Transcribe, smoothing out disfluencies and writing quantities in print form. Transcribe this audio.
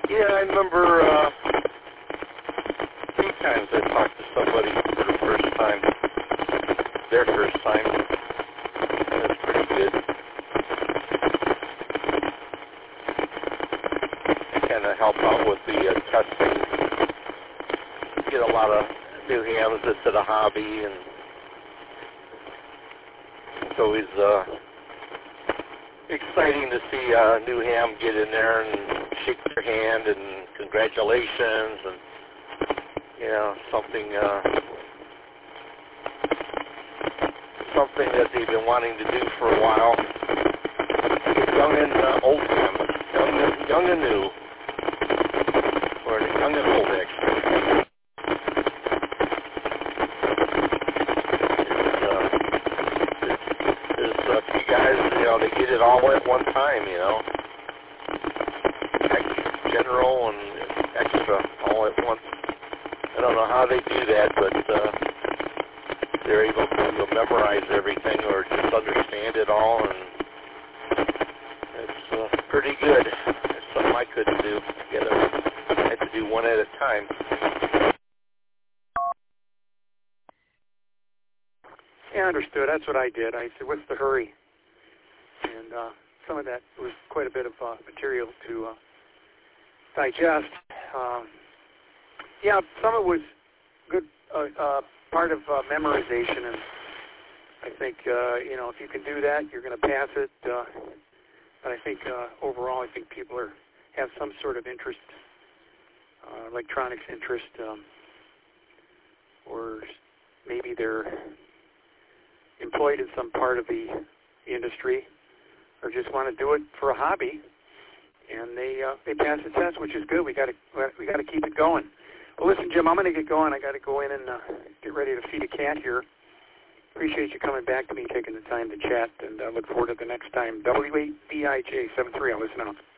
Yeah, I remember few times I talked to somebody for the first time, their first time, and it's pretty good. Kind of help out with the testing. Get a lot of new hams. It's a hobby, and it's always exciting to see a new ham get in there and shake their hand and congratulations and something that they've been wanting to do for a while. Young and old hams, young and new, or young and old actually. There's a few guys, they get it all at one time, general and extra all at once. I don't know how they do that, but they're able to memorize everything or just understand it all, and it's pretty good. It's something I couldn't do. I had to do one at a time. Yeah, understood. That's what I did. I said, what's the hurry? And some of that was quite a bit of material to digest. Yeah, some of it was good, part of memorization, and I think, if you can do that, you're going to pass it. But I think overall, I think people have some sort of interest, electronics interest, or maybe they're employed in some part of the industry, or just want to do it for a hobby, and they pass the test, which is good. We got to keep it going. Well, listen, Jim, I'm going to get going. I got to go in and get ready to feed a cat here. Appreciate you coming back to me, taking the time to chat, and I look forward to the next time. WABIJ 73. I'll listen out.